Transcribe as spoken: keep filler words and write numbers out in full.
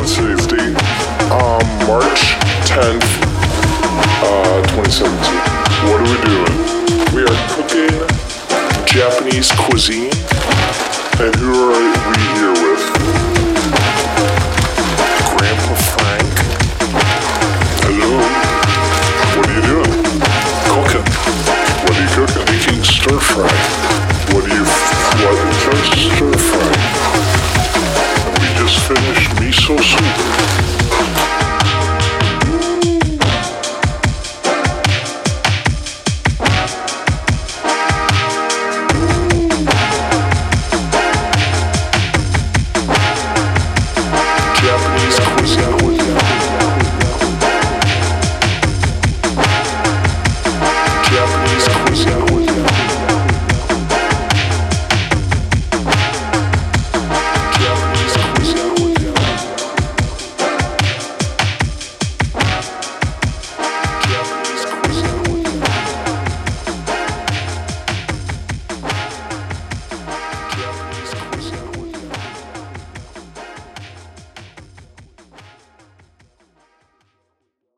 What's today's date? Um, March tenth, uh, twenty seventeen. What are we doing? We are cooking Japanese cuisine. And who are we